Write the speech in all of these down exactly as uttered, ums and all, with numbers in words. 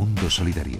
mundo solidario.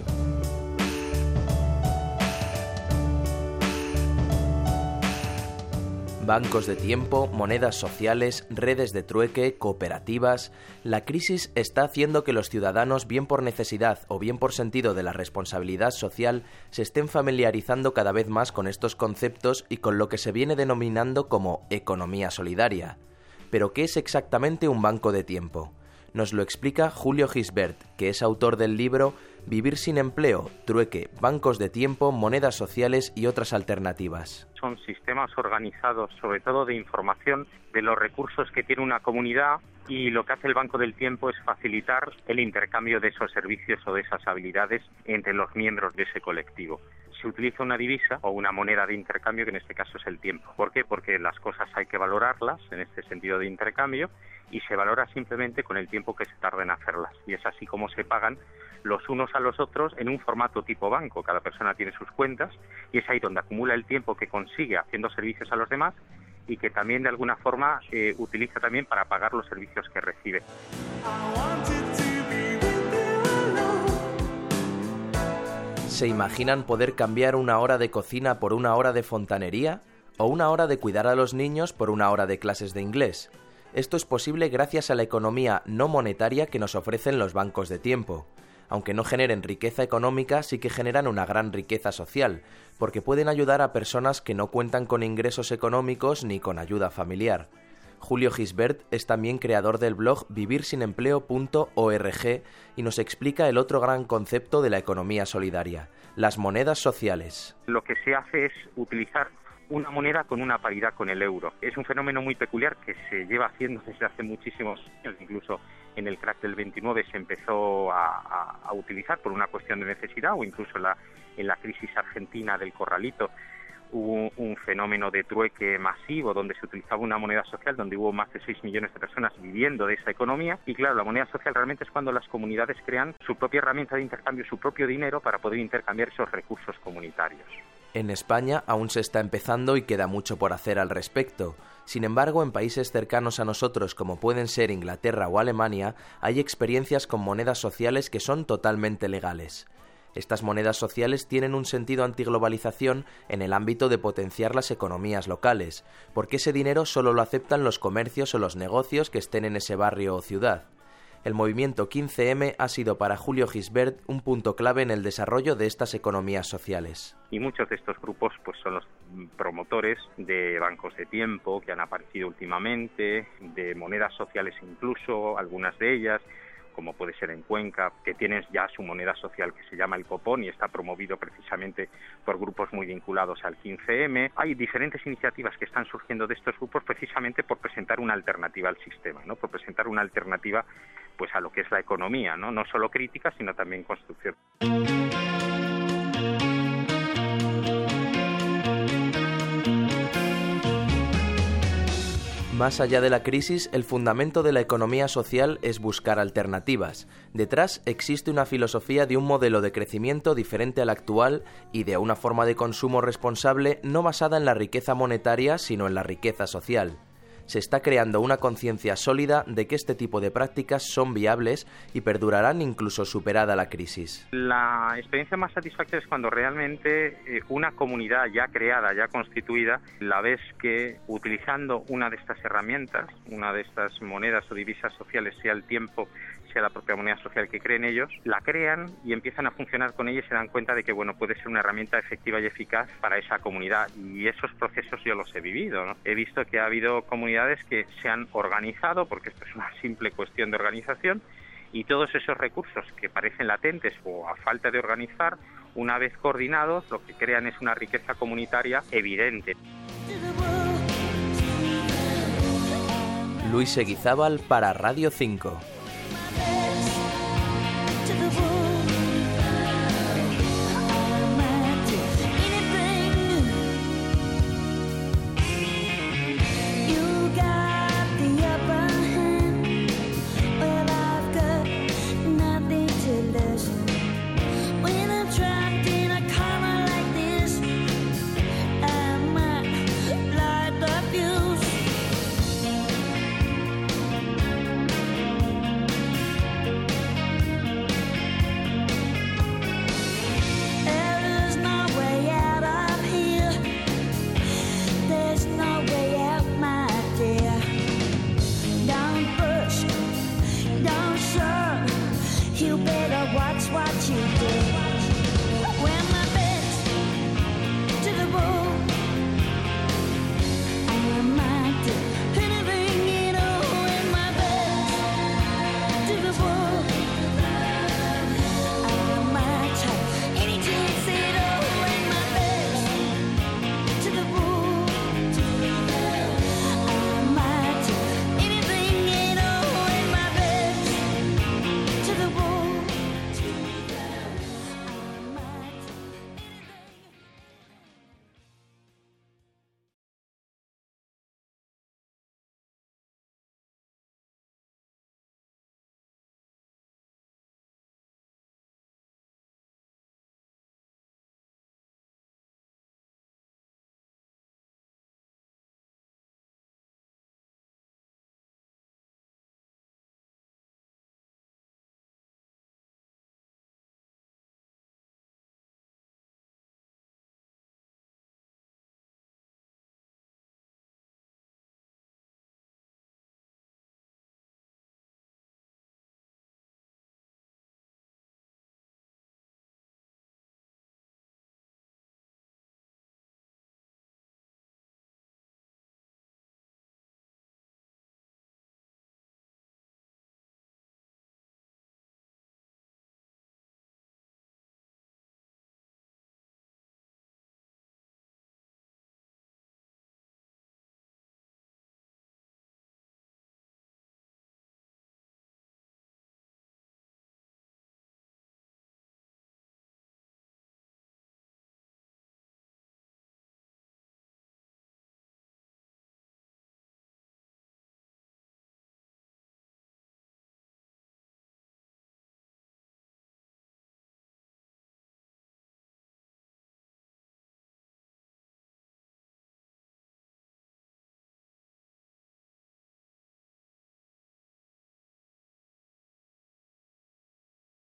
Bancos de tiempo, monedas sociales, redes de trueque, cooperativas. La crisis está haciendo que los ciudadanos, bien por necesidad o bien por sentido de la responsabilidad social, se estén familiarizando cada vez más con estos conceptos y con lo que se viene denominando como economía solidaria. ¿Pero qué es exactamente un banco de tiempo? Nos lo explica Julio Gisbert, que es autor del libro Vivir sin empleo, trueque, bancos de tiempo, monedas sociales y otras alternativas. Son sistemas organizados, sobre todo de información, de los recursos que tiene una comunidad, y lo que hace el Banco del Tiempo es facilitar el intercambio de esos servicios o de esas habilidades entre los miembros de ese colectivo. Se utiliza una divisa o una moneda de intercambio, que en este caso es el tiempo. ¿Por qué? Porque las cosas hay que valorarlas en este sentido de intercambio, y se valora simplemente con el tiempo que se tarda en hacerlas. Y es así como se pagan los unos a los otros en un formato tipo banco. Cada persona tiene sus cuentas y es ahí donde acumula el tiempo que consigue haciendo servicios a los demás, y que también de alguna forma eh, utiliza también para pagar los servicios que recibe. ¿Se imaginan poder cambiar una hora de cocina por una hora de fontanería? ¿O una hora de cuidar a los niños por una hora de clases de inglés? Esto es posible gracias a la economía no monetaria que nos ofrecen los bancos de tiempo. Aunque no generen riqueza económica, sí que generan una gran riqueza social, porque pueden ayudar a personas que no cuentan con ingresos económicos ni con ayuda familiar. Julio Gisbert es también creador del blog vivir sin empleo punto org y nos explica el otro gran concepto de la economía solidaria, las monedas sociales. Lo que se hace es utilizar una moneda con una paridad con el euro. Es un fenómeno muy peculiar que se lleva haciendo desde hace muchísimos años. Incluso en el crack del veintinueve se empezó a, a, a utilizar por una cuestión de necesidad, o incluso en la, en la crisis argentina del corralito hubo un fenómeno de trueque masivo donde se utilizaba una moneda social, donde hubo más de seis millones de personas viviendo de esa economía. Y claro, la moneda social realmente es cuando las comunidades crean su propia herramienta de intercambio, su propio dinero, para poder intercambiar esos recursos comunitarios. En España aún se está empezando y queda mucho por hacer al respecto. Sin embargo, en países cercanos a nosotros, como pueden ser Inglaterra o Alemania, hay experiencias con monedas sociales que son totalmente legales. Estas monedas sociales tienen un sentido antiglobalización en el ámbito de potenciar las economías locales, porque ese dinero solo lo aceptan los comercios o los negocios que estén en ese barrio o ciudad. El movimiento quince eme ha sido para Julio Gisbert un punto clave en el desarrollo de estas economías sociales. Y muchos de estos grupos pues son los promotores de bancos de tiempo que han aparecido últimamente, de monedas sociales incluso, algunas de ellas, como puede ser en Cuenca, que tienen ya su moneda social que se llama el copón y está promovido precisamente por grupos muy vinculados al quince eme. Hay diferentes iniciativas que están surgiendo de estos grupos precisamente por presentar una alternativa al sistema, ¿no? Por presentar una alternativa pues a lo que es la economía, ¿no? No solo crítica, sino también construcción. Más allá de la crisis, el fundamento de la economía social es buscar alternativas. Detrás existe una filosofía de un modelo de crecimiento diferente al actual y de una forma de consumo responsable no basada en la riqueza monetaria, sino en la riqueza social. Se está creando una conciencia sólida de que este tipo de prácticas son viables y perdurarán incluso superada la crisis. La experiencia más satisfactoria es cuando realmente eh, una comunidad ya creada, ya constituida, la ves que utilizando una de estas herramientas, una de estas monedas o divisas sociales, sea el tiempo, sea la propia moneda social que creen ellos, la crean y empiezan a funcionar con ella y se dan cuenta de que bueno, puede ser una herramienta efectiva y eficaz para esa comunidad. Y esos procesos yo los he vivido, ¿no? He visto que ha habido comunidades que se han organizado, porque esto es una simple cuestión de organización, y todos esos recursos que parecen latentes o a falta de organizar, una vez coordinados, lo que crean es una riqueza comunitaria evidente. Luis Seguizábal para Radio cinco.